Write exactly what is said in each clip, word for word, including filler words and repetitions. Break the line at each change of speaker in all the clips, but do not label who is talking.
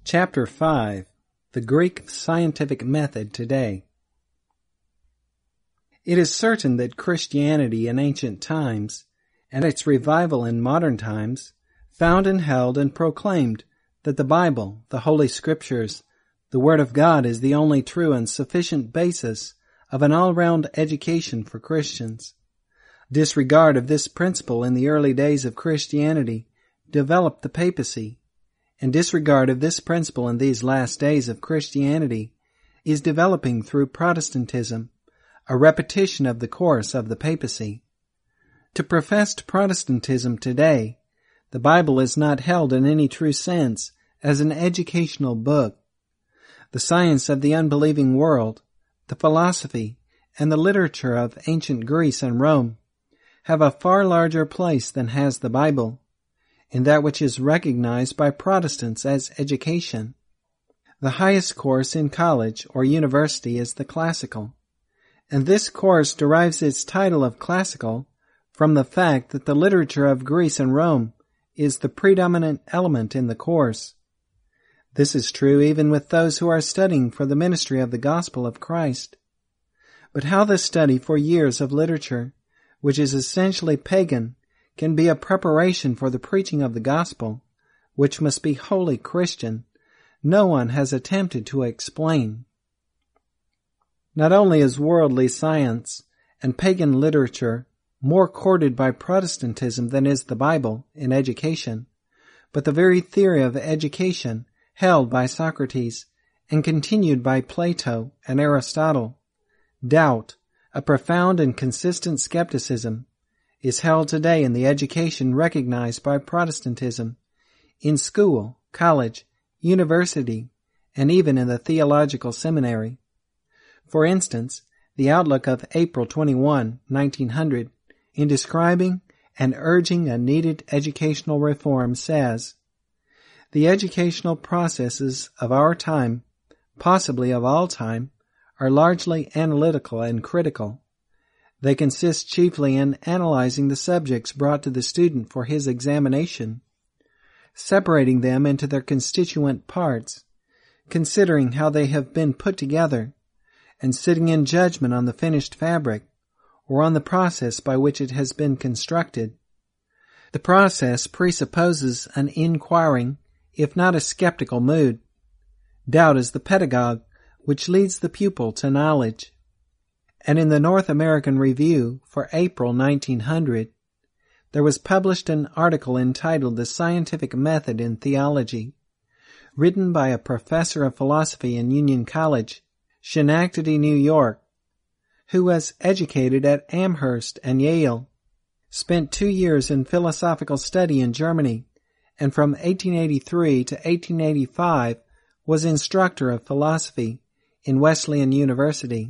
Chapter five. The Greek Scientific Method Today. It is certain that Christianity in ancient times, and its revival in modern times, found and held and proclaimed that the Bible, the Holy Scriptures, the Word of God is the only true and sufficient basis of an all-round education for Christians. Disregard of this principle in the early days of Christianity developed the papacy, and disregard of this principle in these last days of Christianity is developing through Protestantism, a repetition of the course of the papacy. To professed Protestantism today, the Bible is not held in any true sense as an educational book. The science of the unbelieving world, the philosophy, and the literature of ancient Greece and Rome have a far larger place than has the Bible in that which is recognized by Protestants as education. The highest course in college or university is the classical, and this course derives its title of classical from the fact that the literature of Greece and Rome is the predominant element in the course. This is true even with those who are studying for the ministry of the gospel of Christ. But how the study for years of literature, which is essentially pagan, can be a preparation for the preaching of the gospel, which must be wholly Christian, no one has attempted to explain. Not only is worldly science and pagan literature more courted by Protestantism than is the Bible in education, but the very theory of education held by Socrates and continued by Plato and Aristotle, doubt, a profound and consistent skepticism, is held today in the education recognized by Protestantism, in school, college, university, and even in the theological seminary. For instance, the Outlook of April twenty-first, nineteen hundred, in describing and urging a needed educational reform says, "The educational processes of our time, possibly of all time, are largely analytical and critical. They consist chiefly in analyzing the subjects brought to the student for his examination, separating them into their constituent parts, considering how they have been put together, and sitting in judgment on the finished fabric, or on the process by which it has been constructed. The process presupposes an inquiring, if not a skeptical mood. Doubt is the pedagogue which leads the pupil to knowledge." And in the North American Review for April nineteen hundred, there was published an article entitled The Scientific Method in Theology, written by a professor of philosophy in Union College, Schenectady, New York, who was educated at Amherst and Yale, spent two years in philosophical study in Germany, and from eighteen eighty-three to eighteen eighty-five was instructor of philosophy in Wesleyan University.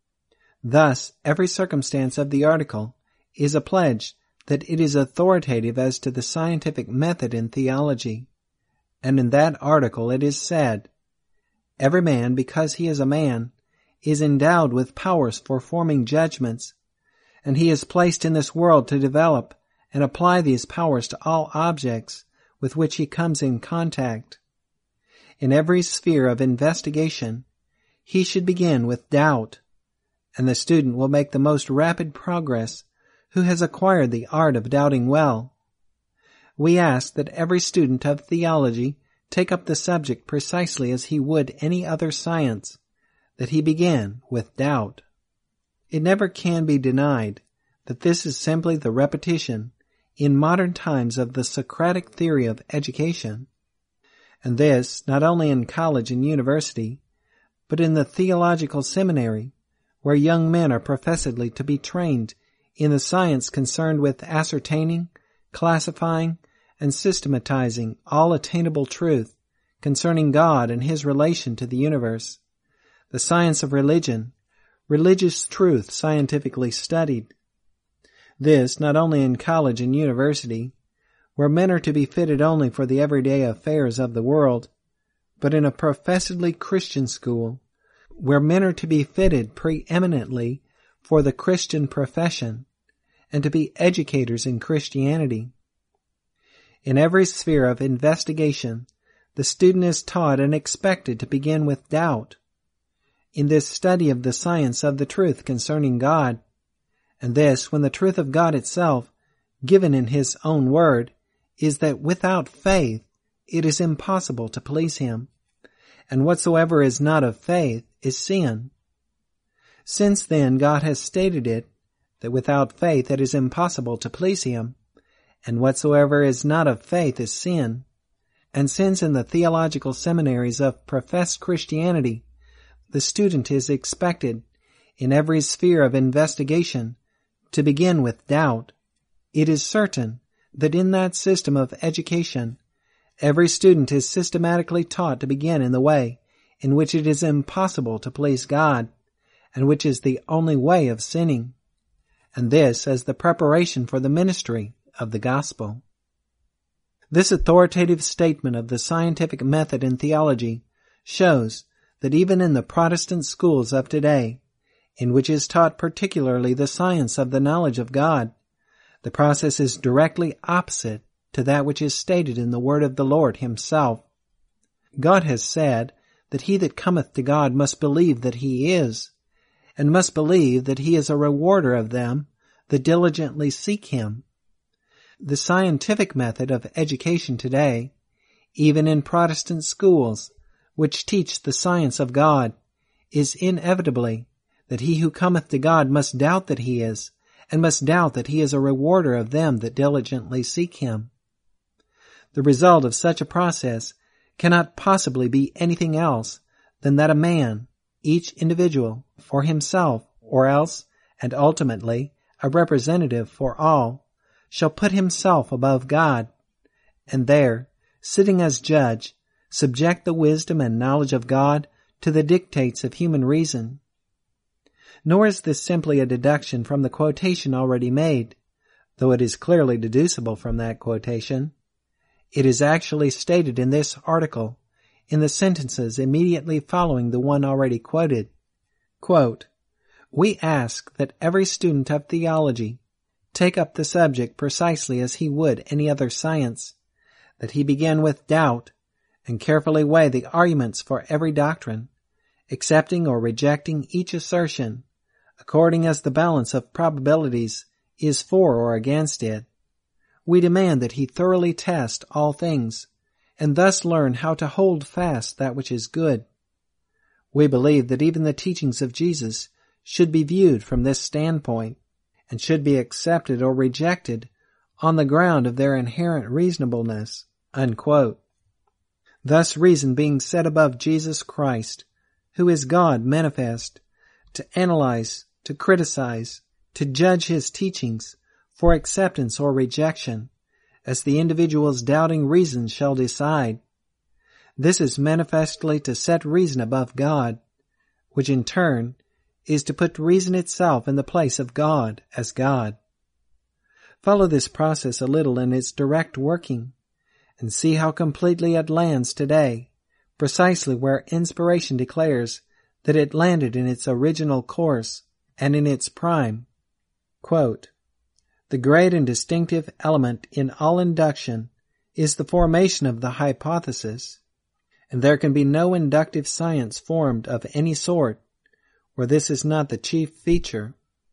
Thus, every circumstance of the article is a pledge that it is authoritative as to the scientific method in theology. And in that article it is said, "Every man, because he is a man, is endowed with powers for forming judgments, and he is placed in this world to develop and apply these powers to all objects with which he comes in contact. In every sphere of investigation, he should begin with doubt, and the student will make the most rapid progress who has acquired the art of doubting well. We ask that every student of theology take up the subject precisely as he would any other science, that he begin with doubt." It never can be denied that this is simply the repetition in modern times of the Socratic theory of education, and this not only in college and university, but in the theological seminary, where young men are professedly to be trained in the science concerned with ascertaining, classifying, and systematizing all attainable truth concerning God and His relation to the universe, the science of religion, religious truth scientifically studied. This not only in college and university, where men are to be fitted only for the everyday affairs of the world, but in a professedly Christian school, where men are to be fitted preeminently for the Christian profession, and to be educators in Christianity. In every sphere of investigation, the student is taught and expected to begin with doubt. In this study of the science of the truth concerning God, and this when the truth of God itself, given in His own word, is that without faith it is impossible to please Him, and whatsoever is not of faith is sin. Since then God has stated it, that without faith it is impossible to please Him, and whatsoever is not of faith is sin, and since in the theological seminaries of professed Christianity the student is expected, in every sphere of investigation, to begin with doubt, it is certain that in that system of education every student is systematically taught to begin in the way in which it is impossible to please God, and which is the only way of sinning, and this as the preparation for the ministry of the gospel. This authoritative statement of the scientific method in theology shows that even in the Protestant schools of today, in which is taught particularly the science of the knowledge of God, the process is directly opposite to that which is stated in the word of the Lord Himself. God has said that he that cometh to God must believe that He is, and must believe that He is a rewarder of them that diligently seek Him. The scientific method of education today, even in Protestant schools, which teach the science of God, is inevitably that he who cometh to God must doubt that He is, and must doubt that He is a rewarder of them that diligently seek Him. The result of such a process cannot possibly be anything else than that a man, each individual, for himself, or else, and ultimately, a representative for all, shall put himself above God, and there, sitting as judge, subject the wisdom and knowledge of God to the dictates of human reason. Nor is this simply a deduction from the quotation already made, though it is clearly deducible from that quotation. It is actually stated in this article, in the sentences immediately following the one already quoted. Quote, "We ask that every student of theology take up the subject precisely as he would any other science, that he begin with doubt, and carefully weigh the arguments for every doctrine, accepting or rejecting each assertion, according as the balance of probabilities is for or against it. We demand that he thoroughly test all things, and thus learn how to hold fast that which is good. We believe that even the teachings of Jesus should be viewed from this standpoint, and should be accepted or rejected on the ground of their inherent reasonableness." Unquote. Thus reason being set above Jesus Christ, who is God manifest, to analyze, to criticize, to judge His teachings for acceptance or rejection, as the individual's doubting reason shall decide. This is manifestly to set reason above God, which in turn is to put reason itself in the place of God as God. Follow this process a little in its direct working, and see how completely it lands today, precisely where inspiration declares that it landed in its original course and in its prime. Quote, "The great and distinctive element in all induction is the formation of the hypothesis, and there can be no inductive science formed of any sort where this is not the chief feature.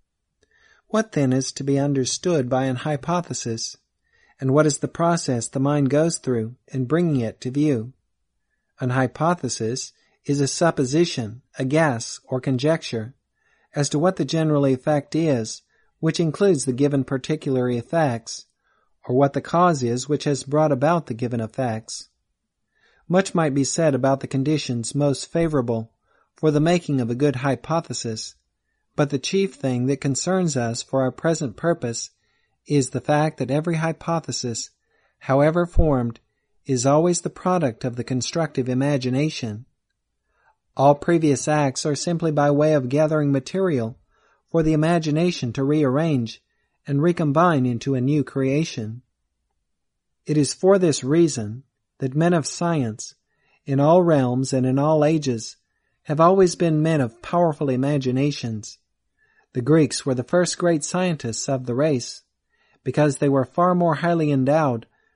What then is to be understood by an hypothesis, and what is the process the mind goes through in bringing it to view? An hypothesis is a supposition, a guess, or conjecture, as to what the general effect is, which includes the given particular effects, or what the cause is which has brought about the given effects. Much might be said about the conditions most favorable for the making of a good hypothesis, but the chief thing that concerns us for our present purpose is the fact that every hypothesis, however formed, is always the product of the constructive imagination. All previous acts are simply by way of gathering material for the imagination to rearrange and recombine into a new creation. It is for this reason that men of science, in all realms and in all ages, have always been men of powerful imaginations. The Greeks were the first great scientists of the race, because they were far more highly endowed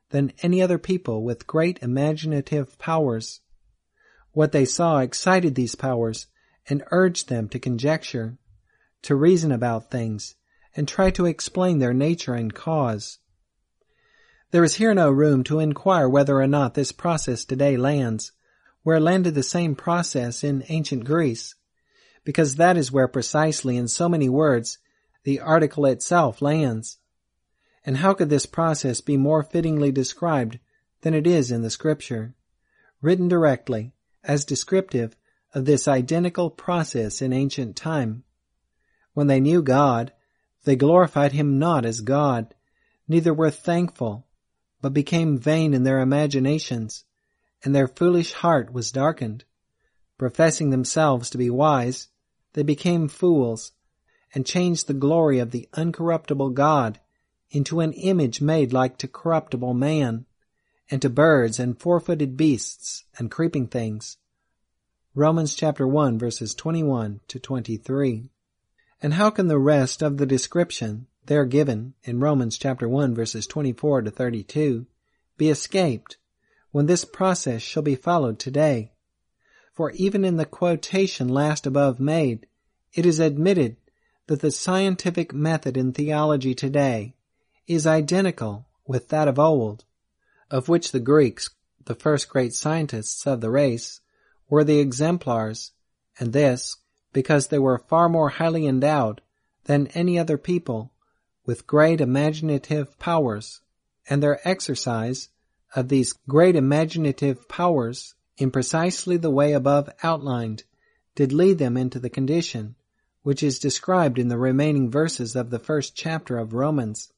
than any other people with great imaginative powers. What they saw excited these powers and urged them to conjecture, to reason about things, and try to explain their nature and cause. There is here no room to inquire whether or not this process today lands where landed the same process in ancient Greece, because that is where precisely in so many words the article itself lands. And how could this process be more fittingly described than it is in the Scripture, written directly as descriptive of this identical process in ancient time? When they knew God, they glorified him not as God, neither were thankful, but became vain in their imaginations, and their foolish heart was darkened. Professing themselves to be wise, they became fools, and changed the glory of the uncorruptible God into an image made like to corruptible man, and to birds and four-footed beasts and creeping things. Romans chapter one, verses twenty-one to twenty-three. And how can the rest of the description there given in Romans chapter one, verses twenty-four to thirty-two, be escaped when this process shall be followed today? For even in the quotation last above made, it is admitted that the scientific method in theology today is identical with that of old, of which the Greeks, the first great scientists of the race, were the exemplars, and this because they were far more highly endowed than any other people with great imaginative powers, and their exercise of these great imaginative powers in precisely the way above outlined did lead them into the condition which is described in the remaining verses of the first chapter of Romans.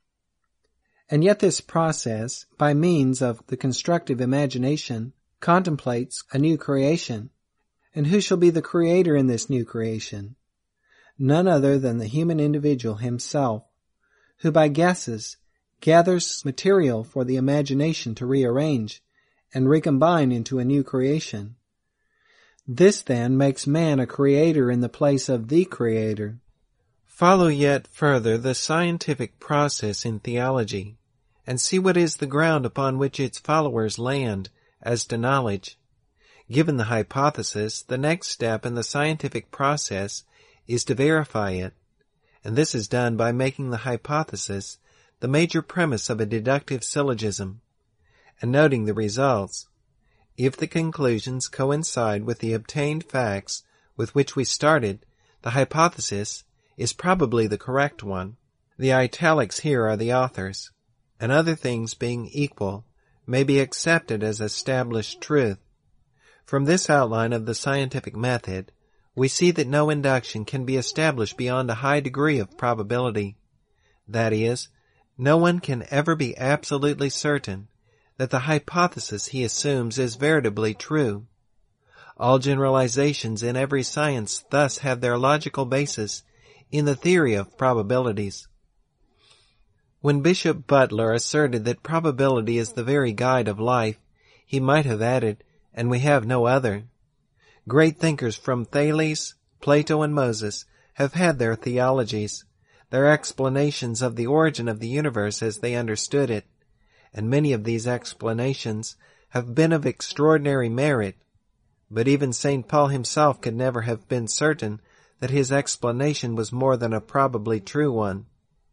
And yet this process, by means of the constructive imagination, contemplates a new creation. And who shall be the creator in this new creation? None other than the human individual himself, who by guesses gathers material for the imagination to rearrange and recombine into a new creation. This then makes man a creator in the place of the Creator.
Follow yet further the scientific process in theology, and see what is the ground upon which its followers land as to knowledge. Given the hypothesis, the next step in the scientific process is to verify it, and this is done by making the hypothesis the major premise of a deductive syllogism, and noting the results. If the conclusions coincide with the obtained facts with which we started, the hypothesis is probably the correct one. The italics here are the authors, and other things being equal, may be accepted as established truth. From this outline of the scientific method, we see that no induction can be established beyond a high degree of probability. That is, no one can ever be absolutely certain that the hypothesis he assumes is veritably true. All generalizations in every science thus have their logical basis in the theory of probabilities. When Bishop Butler asserted that probability is the very guide of life, he might have added, and we have no other. Great thinkers from Thales, Plato, and Moses have had their theologies, their explanations of the origin of the universe as they understood it, and many of these explanations have been of extraordinary merit, but even Saint Paul himself could never have been certain that his explanation was more than a probably true one.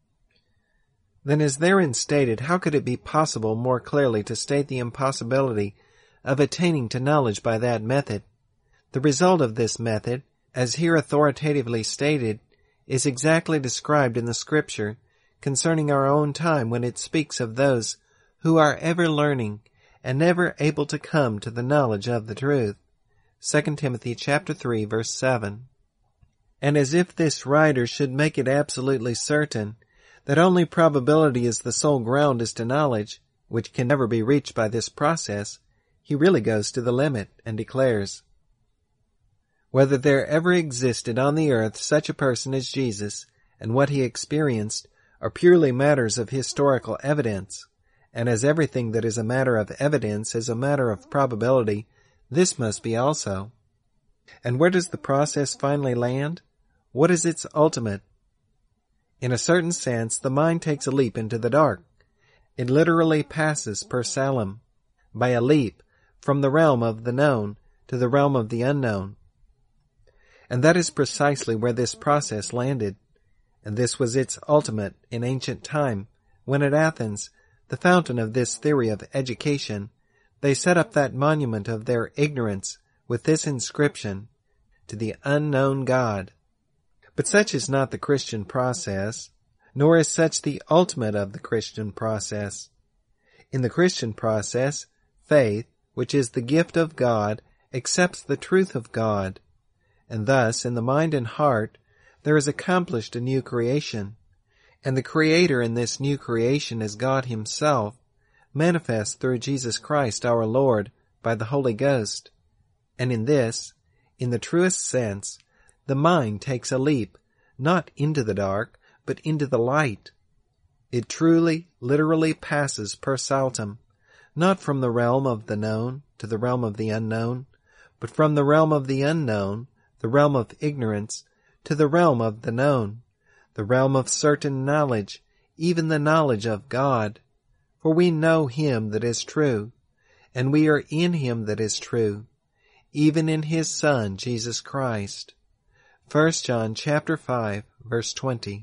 Then as therein stated, how could it be possible more clearly to state the impossibility of attaining to knowledge by that method? The result of this method, as here authoritatively stated, is exactly described in the Scripture concerning our own time when it speaks of those who are ever learning and never able to come to the knowledge of the truth. Second Timothy chapter three, verse seven. And as if this writer should make it absolutely certain that only probability is the sole ground as to knowledge, which can never be reached by this process, he really goes to the limit and declares, whether there ever existed on the earth such a person as Jesus, and what he experienced, are purely matters of historical evidence, and as everything that is a matter of evidence is a matter of probability, this must be also. And where does the process finally land? What is its ultimate? In a certain sense, the mind takes a leap into the dark, It literally passes per salem, by a leap, from the realm of the known to the realm of the unknown. And that is precisely where this process landed, and this was its ultimate in ancient time, when at Athens, the fountain of this theory of education, they set up that monument of their ignorance with this inscription, "To the unknown God." But such is not the Christian process, nor is such the ultimate of the Christian process. In the Christian process, faith, which is the gift of God, accepts the truth of God, and thus in the mind and heart there is accomplished a new creation, and the Creator in this new creation is God Himself, manifest through Jesus Christ our Lord by the Holy Ghost. And in this, in the truest sense, the mind takes a leap, not into the dark, but into the light. It truly, literally passes per saltum, not from the realm of the known to the realm of the unknown, but from the realm of the unknown, the realm of ignorance, to the realm of the known, the realm of certain knowledge, even the knowledge of God. For we know Him that is true, and we are in Him that is true, even in His Son, Jesus Christ. First John chapter five, verse twenty.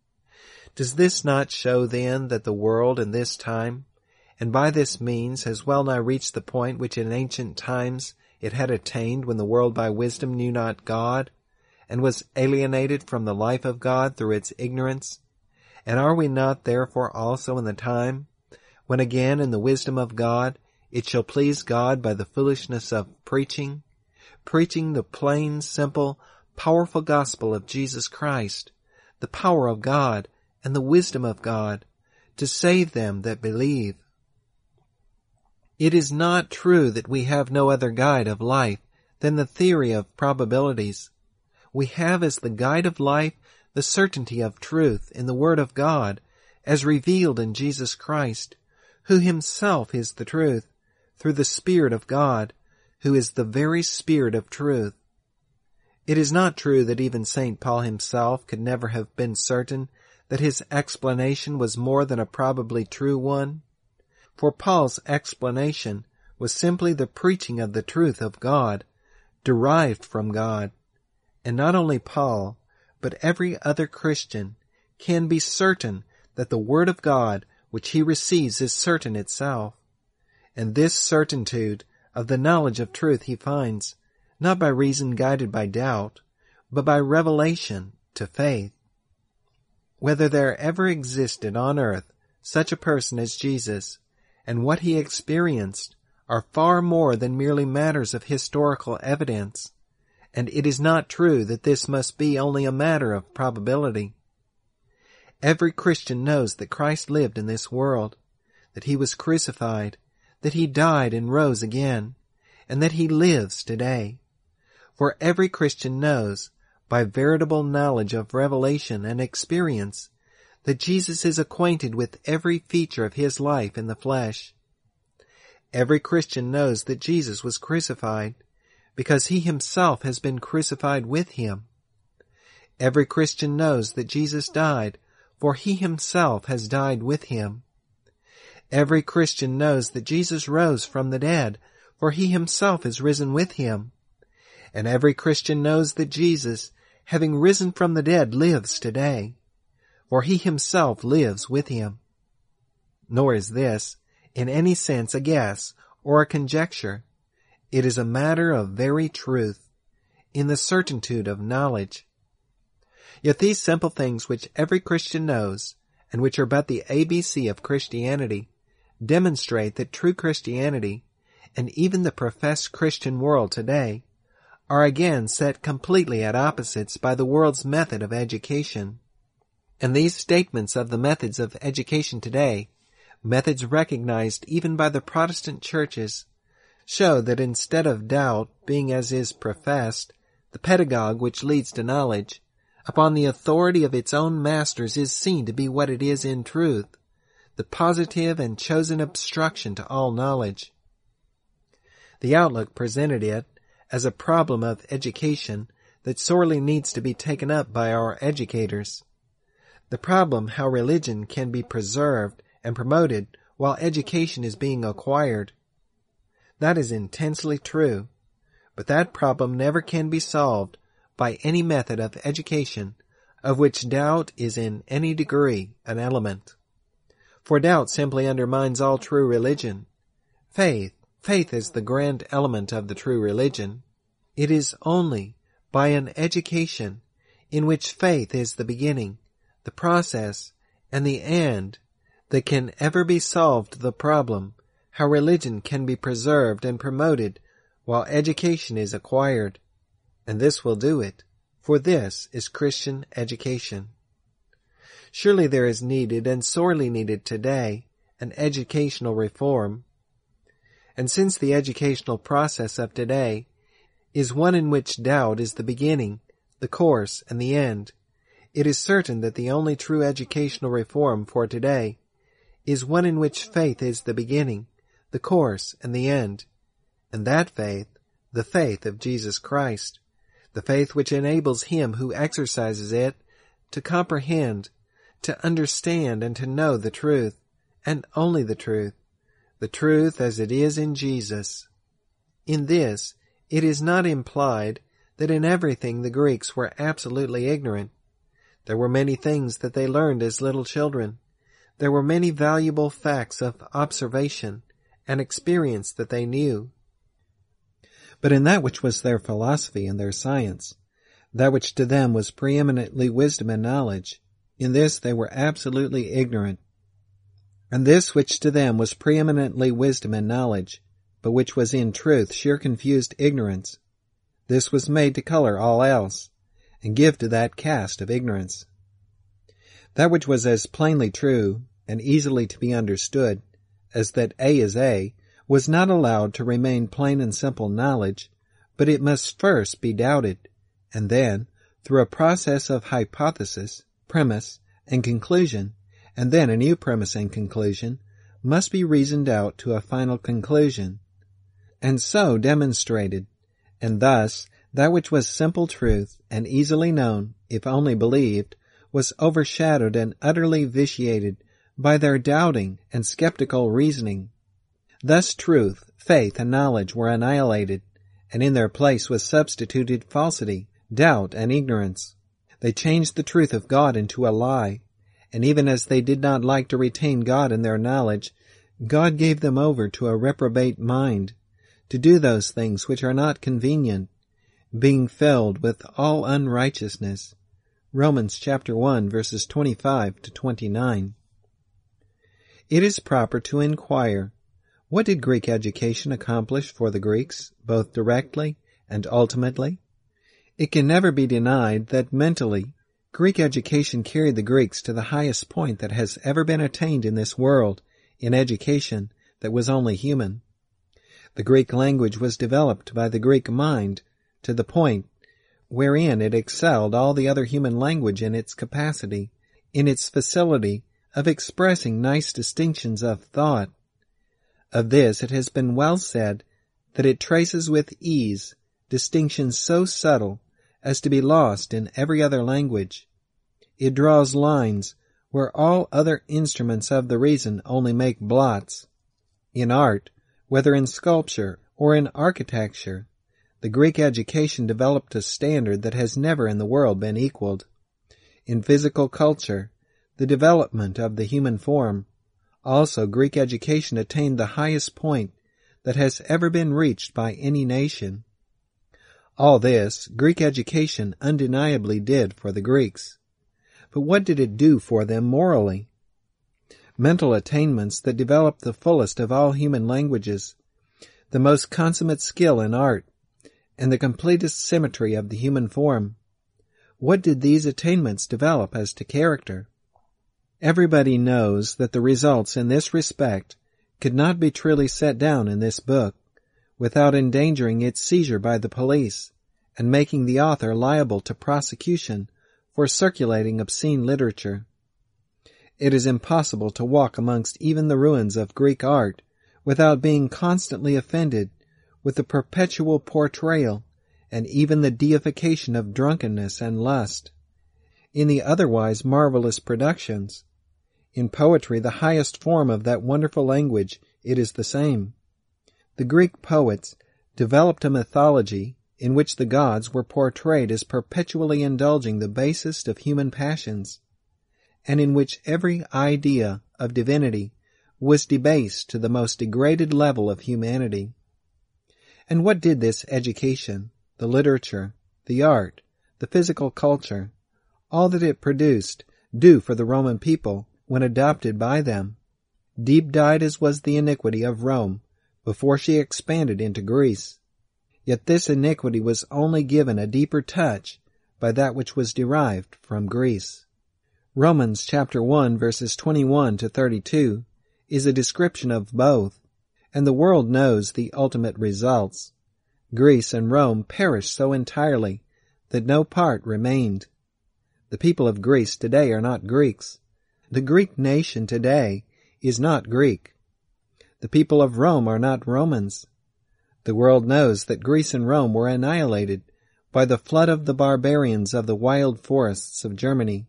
Does this not show then that the world in this time, and by this means has well nigh reached the point which in ancient times it had attained when the world by wisdom knew not God, and was alienated from the life of God through its ignorance? And are we not therefore also in the time, when again in the wisdom of God it shall please God by the foolishness of preaching, preaching the plain, simple, powerful gospel of Jesus Christ, the power of God and the wisdom of God, to save them that believe? It is not true that we have no other guide of life than the theory of probabilities. We have as the guide of life the certainty of truth in the Word of God, as revealed in Jesus Christ, who Himself is the truth, through the Spirit of God, who is the very Spirit of truth. It is not true that even Saint Paul himself could never have been certain that his explanation was more than a probably true one. For Paul's explanation was simply the preaching of the truth of God, derived from God. And not only Paul, but every other Christian can be certain that the Word of God which he receives is certain itself. And this certitude of the knowledge of truth he finds, not by reason guided by doubt, but by revelation to faith. Whether there ever existed on earth such a person as Jesus, and what he experienced, are far more than merely matters of historical evidence, and it is not true that this must be only a matter of probability. Every Christian knows that Christ lived in this world, that He was crucified, that He died and rose again, and that He lives today. For every Christian knows, by veritable knowledge of revelation and experience, that Jesus is acquainted with every feature of His life in the flesh. Every Christian knows that Jesus was crucified, because He Himself has been crucified with Him. Every Christian knows that Jesus died, for He Himself has died with Him. Every Christian knows that Jesus rose from the dead, for He Himself is risen with Him. And every Christian knows that Jesus, having risen from the dead, lives today, for He Himself lives with Him. Nor is this, in any sense, a guess or a conjecture. It is a matter of very truth, in the certitude of knowledge. Yet these simple things which every Christian knows, and which are but the A B C of Christianity, demonstrate that true Christianity, and even the professed Christian world today, are again set completely at opposites by the world's method of education. And these statements of the methods of education today, methods recognized even by the Protestant churches, show that instead of doubt being as is professed, the pedagogue which leads to knowledge, upon the authority of its own masters is seen to be what it is in truth, the positive and chosen obstruction to all knowledge. The Outlook presented it as a problem of education that sorely needs to be taken up by our educators. The problem how religion can be preserved and promoted while education is being acquired. That is intensely true, but that problem never can be solved by any method of education of which doubt is in any degree an element. For doubt simply undermines all true religion. Faith, faith is the grand element of the true religion. It is only by an education in which faith is the beginning, the process, and the end that can ever be solved the problem how religion can be preserved and promoted while education is acquired. And this will do it, for this is Christian education. Surely there is needed and sorely needed today an educational reform. And since the educational process of today is one in which doubt is the beginning, the course, and the end, it is certain that the only true educational reform for today is one in which faith is the beginning, the course, and the end, and that faith, the faith of Jesus Christ, the faith which enables him who exercises it to comprehend, to understand, and to know the truth, and only the truth, the truth as it is in Jesus. In this, it is not implied that in everything the Greeks were absolutely ignorant. There were many things that they learned as little children. There were many valuable facts of observation and experience that they knew.
But in that which was their philosophy and their science, that which to them was preeminently wisdom and knowledge, in this they were absolutely ignorant. And this which to them was preeminently wisdom and knowledge, but which was in truth sheer confused ignorance, this was made to color all else, and give to that cast of ignorance. That which was as plainly true, and easily to be understood, as that A is A, was not allowed to remain plain and simple knowledge, but it must first be doubted, and then, through a process of hypothesis, premise, and conclusion, and then a new premise and conclusion, must be reasoned out to a final conclusion, and so demonstrated, and thus that which was simple truth and easily known, if only believed, was overshadowed and utterly vitiated by their doubting and skeptical reasoning. Thus truth, faith, and knowledge were annihilated, and in their place was substituted falsity, doubt, and ignorance. They changed the truth of God into a lie, and even as they did not like to retain God in their knowledge, God gave them over to a reprobate mind, to do those things which are not convenient, being filled with all unrighteousness. Romans chapter one, verses twenty-five to twenty-nine. It is proper to inquire, what did Greek education accomplish for the Greeks, both directly and ultimately? It can never be denied that mentally, Greek education carried the Greeks to the highest point that has ever been attained in this world, in education that was only human. The Greek language was developed by the Greek mind to the point wherein it excelled all the other human language in its capacity, in its facility of expressing nice distinctions of thought. Of this it has been well said that it traces with ease distinctions so subtle as to be lost in every other language. It draws lines where all other instruments of the reason only make blots. In art, whether in sculpture or in architecture, the Greek education developed a standard that has never in the world been equaled. In physical culture, the development of the human form, also Greek education attained the highest point that has ever been reached by any nation. All this Greek education undeniably did for the Greeks. But what did it do for them morally? Mental attainments that developed the fullest of all human languages, the most consummate skill in art, and the completest symmetry of the human form. What did these attainments develop as to character? Everybody knows that the results in this respect could not be truly set down in this book without endangering its seizure by the police and making the author liable to prosecution for circulating obscene literature. It is impossible to walk amongst even the ruins of Greek art without being constantly offended with the perpetual portrayal and even the deification of drunkenness and lust. In the otherwise marvelous productions, In poetry, the highest form of that wonderful language, it is the same. The Greek poets developed a mythology in which the gods were portrayed as perpetually indulging the basest of human passions, and in which every idea of divinity was debased to the most degraded level of humanity. And what did this education, the literature, the art, the physical culture, all that it produced, do for the Roman people when adopted by them? Deep dyed as was the iniquity of Rome before she expanded into Greece, yet this iniquity was only given a deeper touch by that which was derived from Greece. Romans chapter one verses twenty-one to thirty-two is a description of both, and the world knows the ultimate results. Greece and Rome perished so entirely that no part remained. The people of Greece today are not Greeks. The Greek nation today is not Greek. The people of Rome are not Romans. The world knows that Greece and Rome were annihilated by the flood of the barbarians of the wild forests of Germany.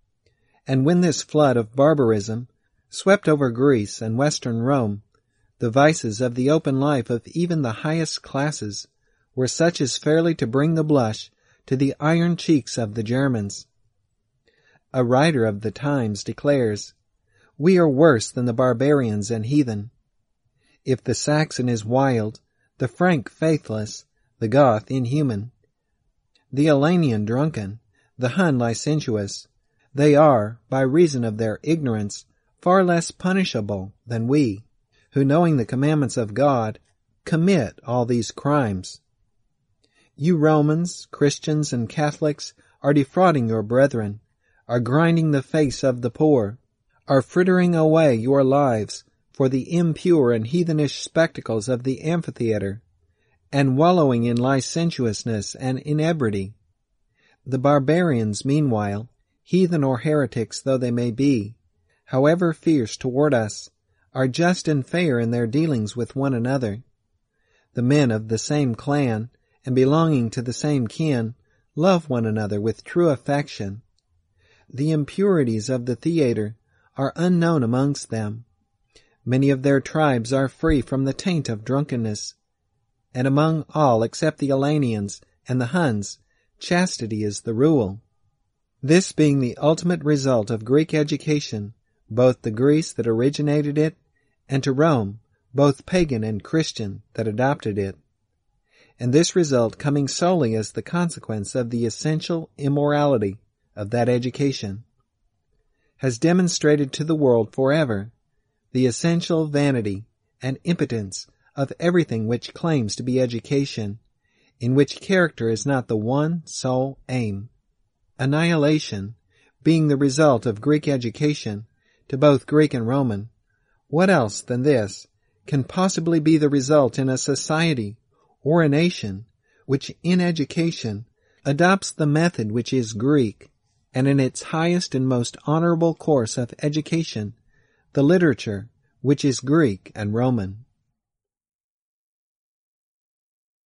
And when this flood of barbarism swept over Greece and Western Rome, the vices of the open life of even the highest classes were such as fairly to bring the blush to the iron cheeks of the Germans. A writer of the times declares, "We are worse than the barbarians and heathen. If the Saxon is wild, the Frank faithless, the Goth inhuman, the Alanian drunken, the Hun licentious, they are, by reason of their ignorance, far less punishable than we, who, knowing the commandments of God, commit all these crimes. You Romans, Christians, and Catholics are defrauding your brethren, are grinding the face of the poor, are frittering away your lives for the impure and heathenish spectacles of the amphitheater, and wallowing in licentiousness and inebriety. The barbarians, meanwhile, heathen or heretics though they may be, however fierce toward us, are just and fair in their dealings with one another. The men of the same clan, and belonging to the same kin, love one another with true affection. The impurities of the theater are unknown amongst them. Many of their tribes are free from the taint of drunkenness, and among all except the Alanians and the Huns, chastity is the rule. This being the ultimate result of Greek education, both to Greece that originated it, and to Rome, both pagan and Christian, that adopted it. And this result coming solely as the consequence of the essential immorality of that education, has demonstrated to the world forever the essential vanity and impotence of everything which claims to be education, in which character is not the one sole aim. Annihilation being the result of Greek education, to both Greek and Roman, what else than this can possibly be the result in a society or a nation which in education adopts the method which is Greek, and in its highest and most honorable course of education, the literature which is Greek and Roman?